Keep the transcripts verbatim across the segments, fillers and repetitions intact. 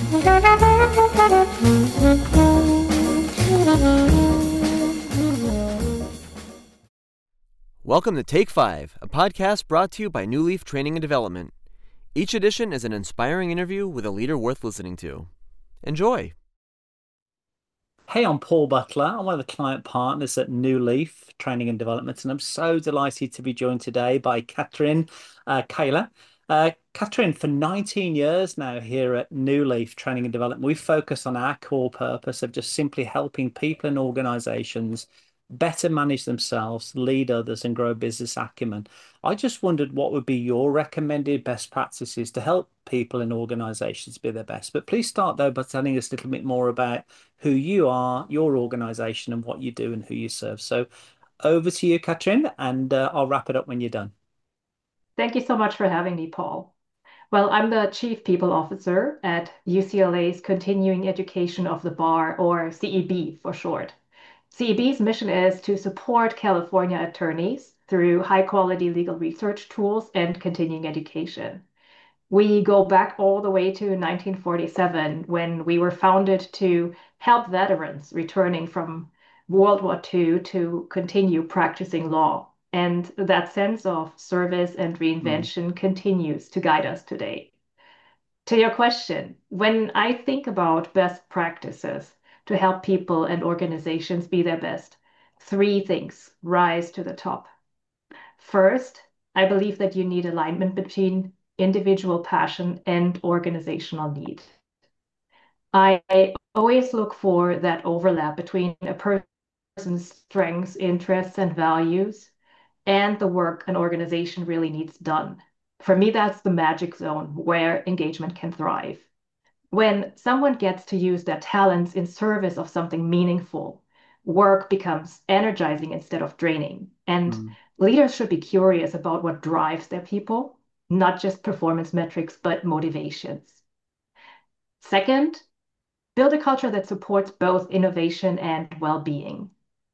Welcome to Take Five, a podcast brought to you by New Leaf Training and Development. Each edition is an inspiring interview with a leader worth listening to. Enjoy. Hey, I'm Paul Butler. I'm one of the client partners at New Leaf Training and Development, and I'm so delighted to be joined today by Catherine uh, Kaler. Uh, Catherine, for nineteen years now here at New Leaf Training and Development, we focus on our core purpose of just simply helping people and organizations better manage themselves, lead others, and grow business acumen. I just wondered what would be your recommended best practices to help people and organizations be their best. But please start though by telling us a little bit more about who you are, your organization, and what you do and who you serve. So over to you, Catherine, and uh, I'll wrap it up when you're done. Thank you so much for having me, Paul. Well, I'm the Chief People Officer at U C L A's Continuing Education of the Bar, or C E B for short. C E B's mission is to support California attorneys through high-quality legal research tools and continuing education. We go back all the way to nineteen forty-seven when we were founded to help veterans returning from World War Two to continue practicing law. And that sense of service and Mm, reinvention continues to guide us today. To your question, when I think about best practices to help people and organizations be their best, three things rise to the top. First, I believe that you need alignment between individual passion and organizational need. I always look for that overlap between a person's strengths, interests, and values and the work an organization really needs done. For me, that's the magic zone where engagement can thrive. When someone gets to use their talents in service of something meaningful, work becomes energizing instead of draining. And mm, leaders should be curious about what drives their people, not just performance metrics, but motivations. Second, build a culture that supports both innovation and well being.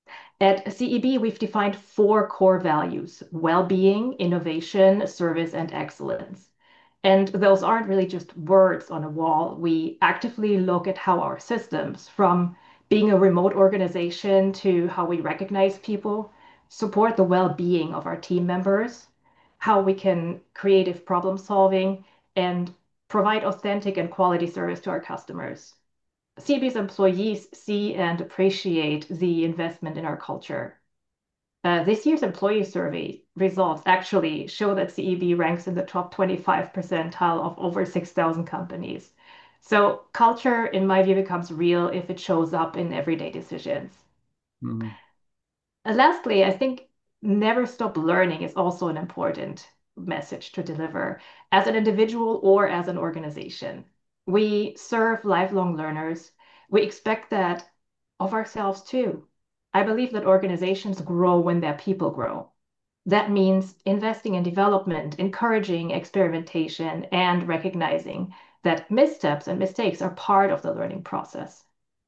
At C E B, we've defined four core values: well being, innovation, service, and excellence. And those aren't really just words on a wall. We actively look at how our systems, from being a remote organization to how we recognize people, support the well being of our team members, how we can creative problem solving, and provide authentic and quality service to our customers. C B's employees see and appreciate the investment in our culture. Uh, this year's employee survey results actually show that C E B ranks in the top twenty-five percentile of over six thousand companies. So culture, in my view, becomes real if it shows up in everyday decisions. mm, And lastly, I think never stop learning is also an important message to deliver as an individual or as an organization. We serve lifelong learners. We expect that of ourselves too. I believe that organizations grow when their people grow. That means investing in development, encouraging experimentation, and recognizing that missteps and mistakes are part of the learning process.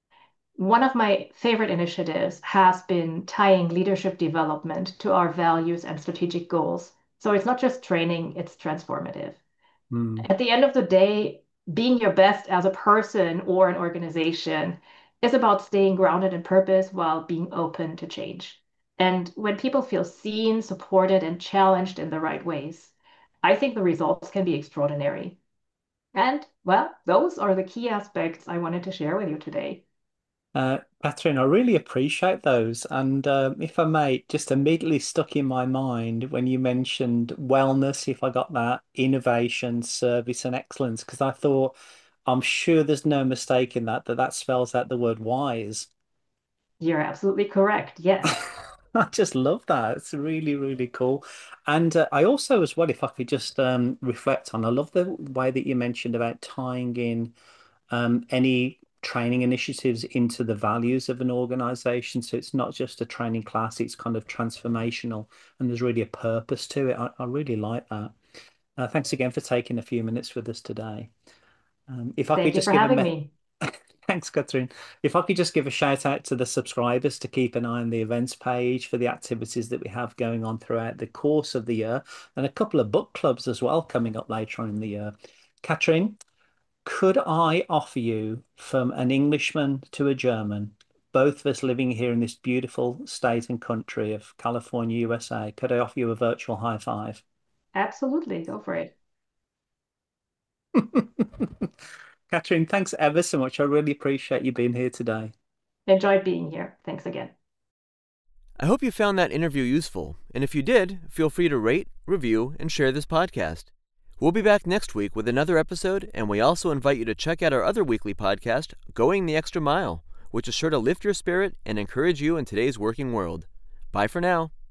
One of my favorite initiatives has been tying leadership development to our values and strategic goals. So it's not just training, it's transformative. mm. At the end of the day, being your best as a person or an organization is about staying grounded in purpose while being open to change. And when people feel seen, supported, and challenged in the right ways, I think the results can be extraordinary. And well, those are the key aspects I wanted to share with you today. Uh, Catherine, I really appreciate those. And um, if I may, just immediately stuck in my mind when you mentioned wellness, if I got that, innovation, service, and excellence, because I thought, I'm sure there's no mistake in that, that that spells out the word wise. You're absolutely correct. Yes. I just love that. It's really, really cool. And uh, I also, as well, if I could just um, reflect on, I love the way that you mentioned about tying in um, any training initiatives into the values of an organization. So it's not just a training class, it's kind of transformational and there's really a purpose to it. I, I really like that. Uh, thanks again for taking a few minutes with us today. Um, if I could Thank you just for give a having me me. Thanks, Catherine. If I could just give a shout out to the subscribers to keep an eye on the events page for the activities that we have going on throughout the course of the year, and a couple of book clubs as well coming up later on in the year. Catherine, Could I offer you from an Englishman to a German, both of us living here in this beautiful state and country of California, U S A, could I offer you a virtual high five? Absolutely, go for it. Catherine, thanks ever so much. I really appreciate you being here today. Enjoyed being here. Thanks again. I hope you found that interview useful, and if you did, feel free to rate, review, and share this podcast. We'll be back next week with another episode, and we also invite you to check out our other weekly podcast, Going the Extra Mile, which is sure to lift your spirit and encourage you in today's working world. Bye for now.